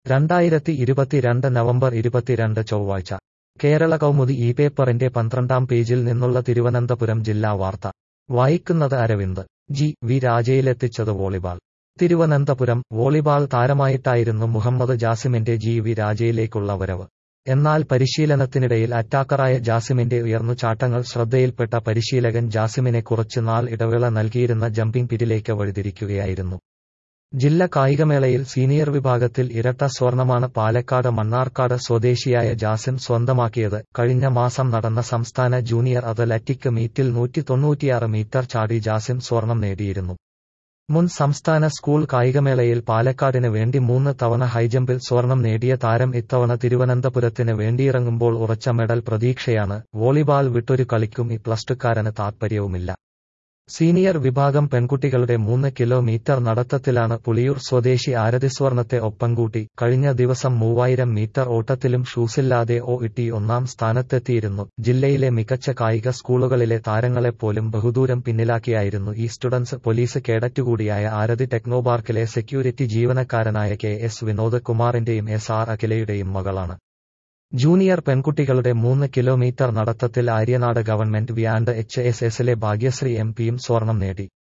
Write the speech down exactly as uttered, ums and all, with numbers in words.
രണ്ടായിരത്തി ഇരുപത്തിരണ്ട് നവംബർ ഇരുപത്തിരണ്ട് ചൊവ്വാഴ്ച കേരള കൗമുദി ഈ പേപ്പറിന്റെ പന്ത്രണ്ടാം പേജിൽ നിന്നുള്ള തിരുവനന്തപുരം ജില്ലാ വാർത്ത വായിക്കുന്നത് അരവിന്ദ്. ജി വി രാജയിലെത്തിച്ചത് വോളിബാൾ. തിരുവനന്തപുരം വോളിബാൾ താരമായിട്ടായിരുന്നു മുഹമ്മദ് ജാസിമിന്റെ ജി വി രാജയിലേക്കുള്ള വരവ്. എന്നാൽ പരിശീലനത്തിനിടയിൽ അറ്റാക്കറായ ജാസിമിന്റെ ഉയർന്നുചാട്ടങ്ങൾ ശ്രദ്ധയിൽപ്പെട്ട പരിശീലകൻ ജാസിമിനെ കുറച്ച് നാൾ ഇടവേള നൽകിയിരുന്ന ജമ്പിംഗ് പിറ്റിലേക്ക് വഴിതിരിക്കുകയായിരുന്നു. ജില്ലാ കായികമേളയിൽ സീനിയർ വിഭാഗത്തിൽ ഇരട്ട സ്വർണമാണ് പാലക്കാട് മണ്ണാർക്കാട് സ്വദേശിയായ ജാസിം സ്വന്തമാക്കിയത്. കഴിഞ്ഞ മാസം നടന്ന സംസ്ഥാന ജൂനിയർ അത്ലറ്റിക് മീറ്റിൽ നൂറ്റി തൊണ്ണൂറ്റിയാറ് മീറ്റർ ചാടി ജാസിം സ്വർണം നേടിയിരുന്നു. മുൻ സംസ്ഥാന സ്കൂൾ കായികമേളയിൽ പാലക്കാടിന് വേണ്ടി മൂന്ന് തവണ ഹൈജമ്പിൽ സ്വർണം നേടിയ താരം ഇത്തവണ തിരുവനന്തപുരത്തിന് വേണ്ടിയിറങ്ങുമ്പോൾ ഉറച്ച മെഡൽ പ്രതീക്ഷയാണ്. വോളിബാൾ വിട്ടൊരു കളിക്കും ഈ പ്ലസ്ടുക്കാരന് താത്പര്യവുമില്ല. സീനിയർ വിഭാഗം പെൺകുട്ടികളുടെ മൂന്ന് കിലോമീറ്റർ നടത്തത്തിലാണ് പുളിയൂർ സ്വദേശി ആരതി സ്വർണത്തെ ഒപ്പം കൂട്ടി. കഴിഞ്ഞ ദിവസം മൂവായിരം മീറ്റർ ഓട്ടത്തിലും ഷൂസില്ലാതെ ഒ ഇട്ടി ഒന്നാം സ്ഥാനത്തെത്തിയിരുന്നു. ജില്ലയിലെ മികച്ച കായിക സ്കൂളുകളിലെ താരങ്ങളെപ്പോലും ബഹുദൂരം പിന്നിലാക്കിയായിരുന്നു ഈ സ്റ്റുഡൻസ് പോലീസ് കേഡറ്റ് കൂടിയായ ആരതി ടെക്നോപാർക്കിലെ സെക്യൂരിറ്റി ജീവനക്കാരനായ കെ എസ് വിനോദ് കുമാറിന്റെയും എസ് ആർ അഖിലയുടെയും മകളാണ്. ജൂനിയർ പെൺകുട്ടികളുടെ മൂന്ന് കിലോമീറ്റർ നടത്തത്തിൽ Aryanad government V and H S എസിലെ ഭാഗ്യശ്രീ എം പിയും സ്വർണം നേടി.